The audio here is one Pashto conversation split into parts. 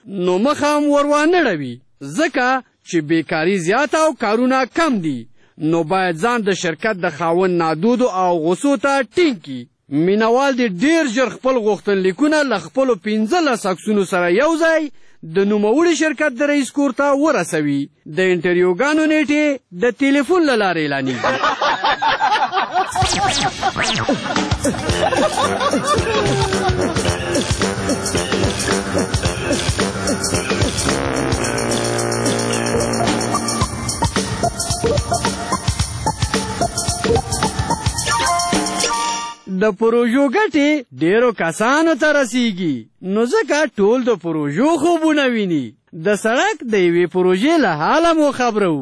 نو مخ هم وروانه ړوي ځکه چې بیکاري زیاته او کارونه کم دي. نو باید ځان د شرکت د خاوند نادودو او غوسو ته ټینګ کړي. مینوال دې ډېر ژر خپل غوښتنلیکونه له خپلو 15 عکسونو سره یو ځای د نوموړي شرکت د رئیس کور ته ورسوي. د انټرویوګانو نیټې د ټلیفون له لارې اعلانېږي. د پروژو ګټې ډېرو کسانو ته رسیږي نو ځکه ټول د پروژو خوبونه ویني. د سړک د یوې پروژې له حاله مو خبرو.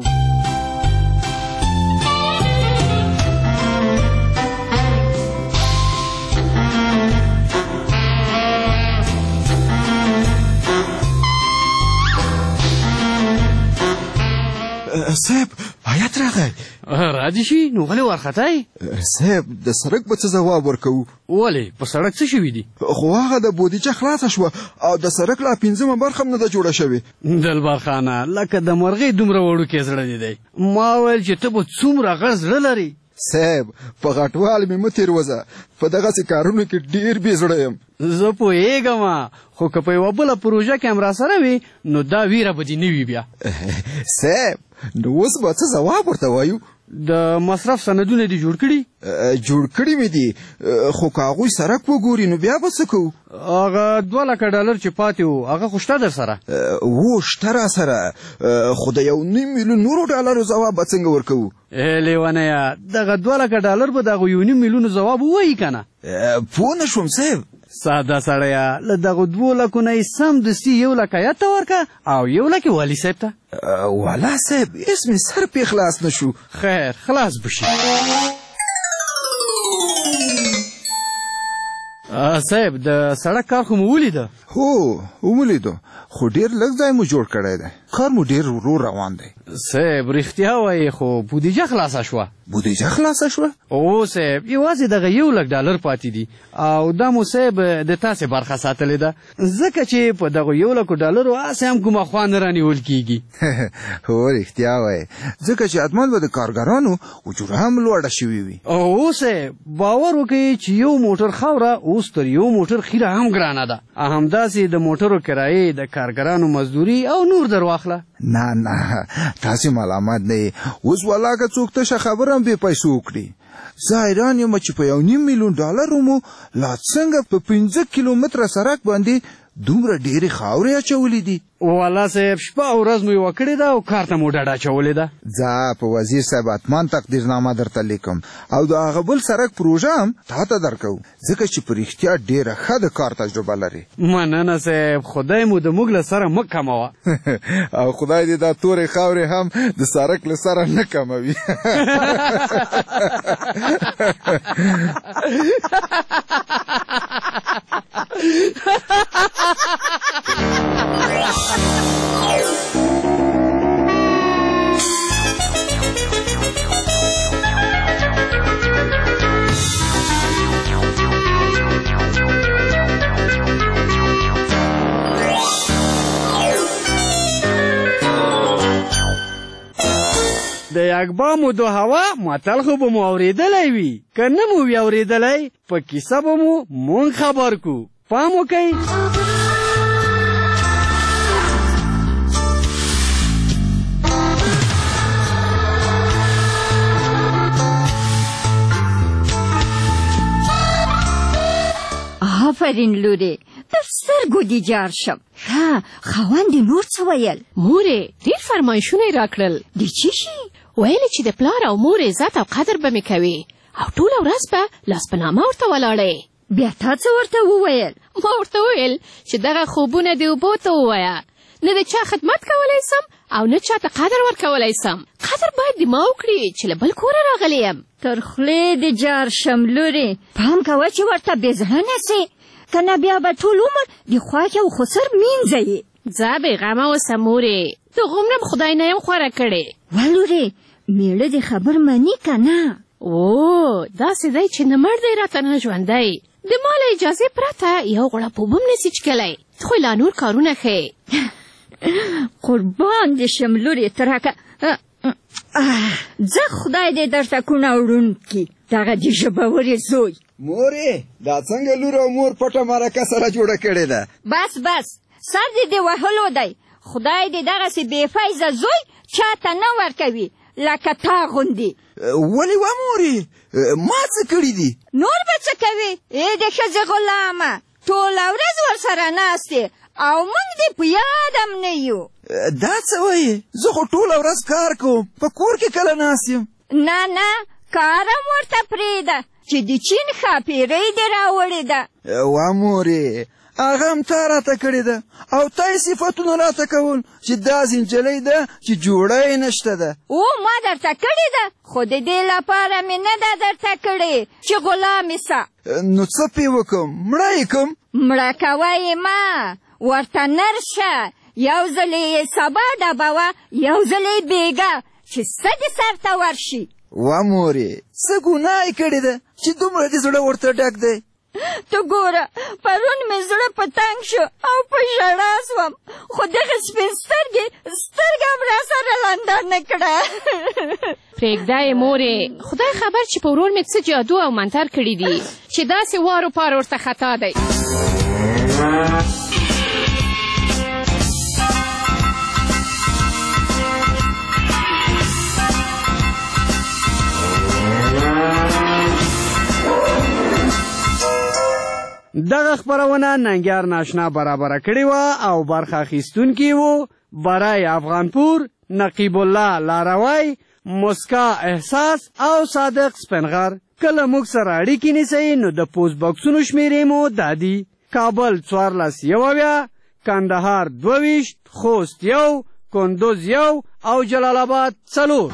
صاحب هیات راغی. راځي شي نو ولې وارخطای؟ صاحب د سړک به څه ځواب ورکوو؟ ولې په سړک څه شوي دي؟ خو هغه د بودیجه خلاصه شوه او د سړک لا 5مه برخه هم نه ده جوړه شوې. دلبر خانه لکه د مرغۍ دومره وړوکی زړه دې دی. ما ویل چې ته به څومره غټ زړه لرې. صاحب په غټوال مې مه تېروځه، په دغسې کارونو کې ډېر بې زړه یم. زه پوهېږم خو که په یوه بله پروژه کې هم راسره وي نو دا ویره به دې نه وي بیا. صاحب نو اوس به څه ځواب ورته وایو؟ د مصرف سندونه دې جوړ کړي؟ جوړ کړي مې دي خو که هغوی سړک وګوري نو بیا به څه کوو؟ هغه $2,00,000 چې پاتې وو هغه خو شته در سره؟ و شته را سره خو د $1.5 میلیون ځواب به څنګه ورکوو؟ لیونیه دغه $2,00,000 به د هغو $1.5 میلیون ځواب ووایي که نه؟ پوه نه شوم صاحب. ساده سړیه له دغو 2,00,000 نه یې سمدستي 1,00,000 هیات ته ورکه او 1,00,000 والي صاحب ته. والا صاحب هېڅ مې سر پې خلاص نه شو. خیر خلاص به شي. صاحب د سړک کار خو مو ولیده؟ هو ولیدو خو ډېر لږ ځای مو جوړ کړی دی. کار مو ډېر ورو روان دی. صاحب رښتیا وایي خو بودیجه خلاصه شوه. بودیجه خلاصه شوه؟ او صاحب یوازې دغه $1,00,000 پاتې دي او دا مو صاحب د تاسې برخه ساتلې ده ځکه چې په دغو $1,00,000 هسې هم کومه خوا نه رانیول کېږي. هو رښتیا وایي ځکه چې حتما به د کارګرانو اجوره هم لوړه شوې وي. او صاحب باور وکړئ چې یو موټر خاوره اوس تر یو موټر خیره هم ګرانه ده. همداسې د موټرو کرایې د کارګرانو مزدوري او نور در واخله. نه نه تاسې ملامت نه یې. اوس والا که څوک تشه خبره هم بې پیسو وکړي. زه حیران یم چې په $1.5 میلیون مو لا څنګه په 15 کیلومتره سړک باندې دومره ډېرې خاورې اچولې دي. والا صاحب شپه او ورځ مو یوه کړې ده او کار ته مو ډډه اچولې ده. ځه په وزیر صاحب حتما تقدیرنامه درته لیکم او د هغه بل سړک پروژه هم تا ته درکوو ځکه چې په رښتیا ډېره ښه د کار تجربه لري. مننه صاحب خدای مو د موږ له سره مه کموه. او خدای دې دا تورې خاورې هم د سړک له سره نه کموي. د یکبامو دو هوا متل خو به مو اورېدلی وي که نه مو وي اورېدلی په کیسه به مو مونږ خبر کو. پام وکئ. آفرین لورې در سترګو دې جار شم. ښه خاوند دې نور څه ویل؟ مورې ډېر فرمایشونه یې راکړل. د څه شي؟ ویل چې د پلار او مور عزت او قدر به مې کوي او ټوله ورځ به لاس په نامه ورته ولاړې. بیا تا څه ورته وویل؟ ما ورته وویل چې دغه خوبونه دې اوبو ته ووایه. نه د چا خدمت کولی سم او نه چاته قدر ورکولی سم. قدر باید د ما وکړي چې له بل کوره راغلی یم. تر خولې دې جار شم لورې. پام کوه چې ورته بې زړه نه سې که نه بیا به ټول عمر د خواښې او خسر مینځه یې. ځه بېغمه اوسه مورې د غومره م خدای نه یم خوره کړې. ولورې میړه دې خبر مني که نه؟ او داسې دی چې نه مړ دی راته نه ژوندی. د ما له اجازې پرته یو غوړپ اوبه هم نسي چکلی. ته خو لا نور کارونه ښې. قربان دې شم لورې ترکه زه خدای دې درته کونه وړونکي دغه دې ژبورې زوی. مورې دا څنګه لور او مور پټه مرکه سره جوړه کړې ده؟ بس سر دې وهلو دی. خدای دې دغسې بې فیضه زوی چاته نه ورکوي لکه تا غوندې. ولې وه مورې ما څه کړي دي؟ نور به څه کوې؟ د ښځې غلامه ټوله ورځ ورسره ناستې او موږ دې په یاد هم نه یو. دا څه وایې؟ زه خو ټوله ورځ کار کوم، په کور کې کله ناست یم. نه کار هم ورته پرېږده چې د چین ښاپېرۍ دې راوړې ده. وا مورې هغه هم تا راته کړې ده او تا یې صفتونه راته کول چې داسې نجلۍ ده چې جوړه یې نشته ده. ما درته کړې ده خو د دې لپاره مې نه ده درته کړې چې غلامې سه. نو څه پې وکړم؟ مړه یې کړم؟ مړه کوه یې ما، ورته نرشه، یو ځل یې سبا ډبوه، یو ځل یې بېګه چې څه دې سر ته ورشي. وا مورې څه ګناه یې کړې ده چې دومره دې زړه ورته ډک دی؟ ته ګوره پرون مې زړه په تنګ شو او په ژړا سوم، خو دغه سپین سترګې سترګه هم راسره لنده نه کړه. پرېږده یې مورې، خدای خبر چې په ورور مې څه جادو او منتر کړي دي چې داسې وارو پار ورته خطا دی. دغه خپرونه ننګیار ناشنا برابره کړې وه او برخه اخیستونکي وو برای افغانپور، نقیب الله لاروی، مسکا احساس او صادق سپنغر. کله موږ سره اړیکې نیسئ نو د پوسټ باکسونو شمېرې مو دا دي: کابل 1470، کندهار 22، خوست 1، کندوز 1 او جلال آباد 4.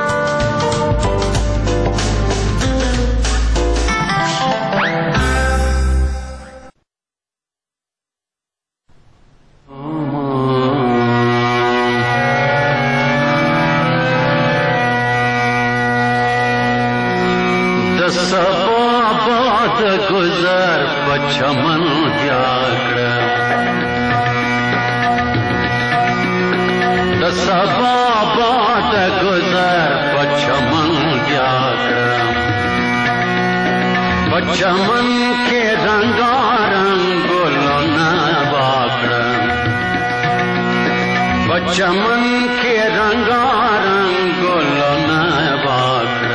गुजर पचमन व्याग्र दसबाबाद गुजर पचमन व्याग्र पचमन के रंगारंग गुलों न बाग्र पचमन के रंगारंग गुलों न बाग्र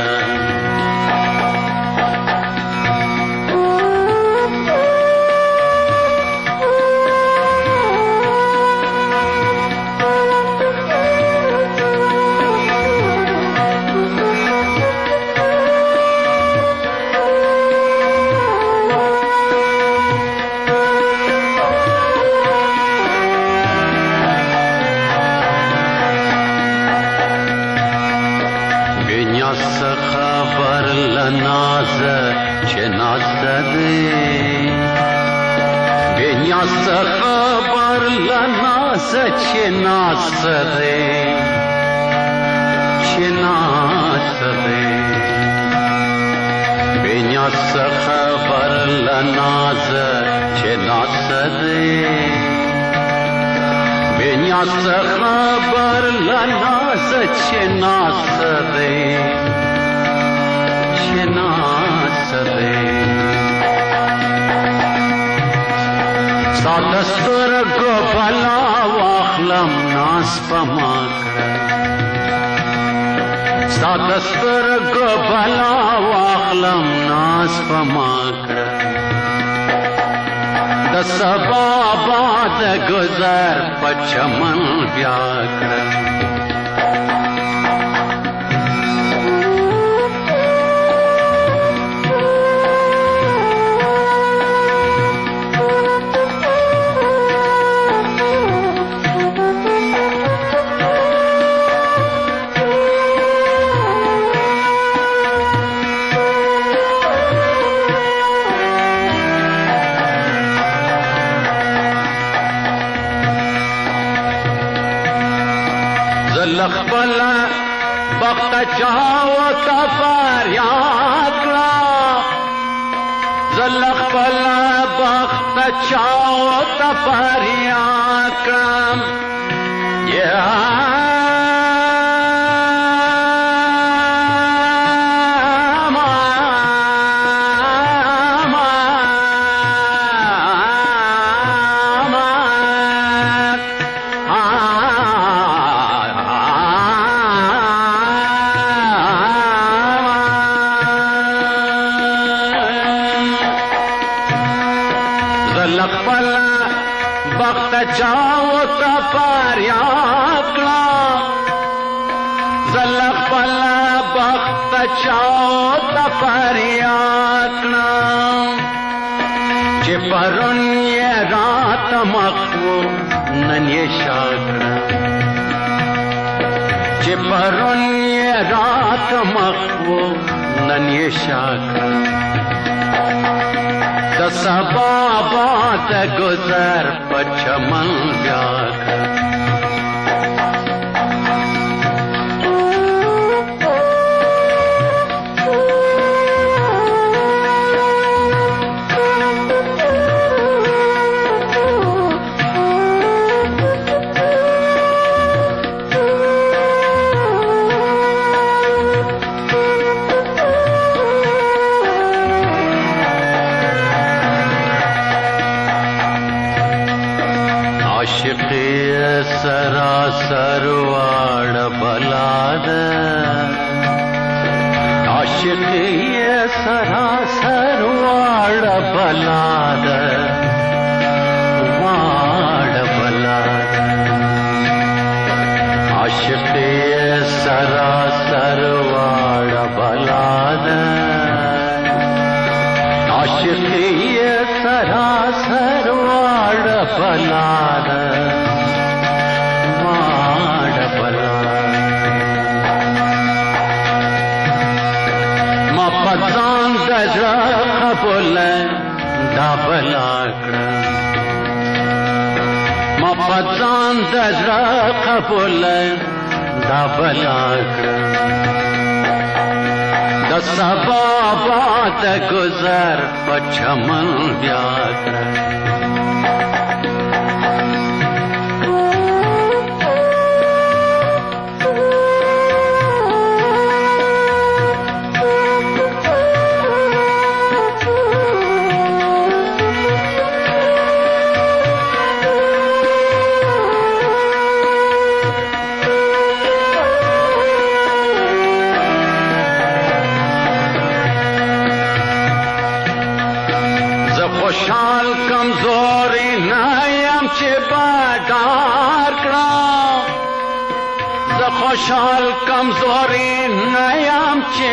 गुजर पचमन व्याग्र लखबला बख्त चाहो तफर यात्रा زلق پلا بخت چاو تفریا کرم چاو تفریا کرم زلق پلا بخت چاو تفریا کرم چه پرون یہ رات مخو نن یہ شاکرم چه پرون یہ رات مخو نن یہ شاکرم سبا بات گزر پچمن بیاکر سراسر واڑ بلاد عاشقی سراسر واڑ بلاد عاشقی سراسر واڑ بلاد عاشقی سراسر واڑ بلاد پزان دزرا قبول دا بلاکڑا ما پزان دزرا قبول دا بلاکڑا دا سبا بات گزر پچمن بیاکڑا خوشحال کمزوری نیم چه بدار کرم ز خوشحال کمزوری نیم چه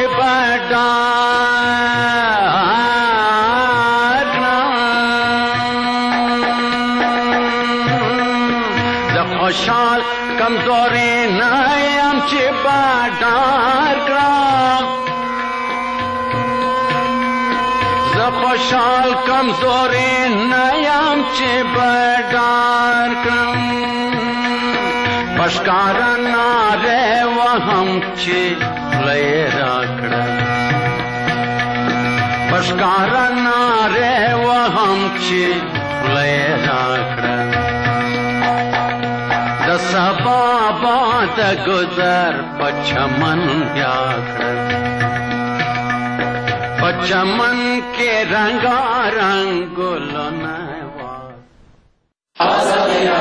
بدار کرم ز خوشحال کمزوری نیم چه بدار کرم خوشحال کمزوری نیم چه بدار کرم پشکارا ناره و هم چه لئے راکڑا پشکارا ناره و هم چه لئے راکڑا د سبا بات گزر پچمن بیاکڑا چمن کے رنگا رنگ گلو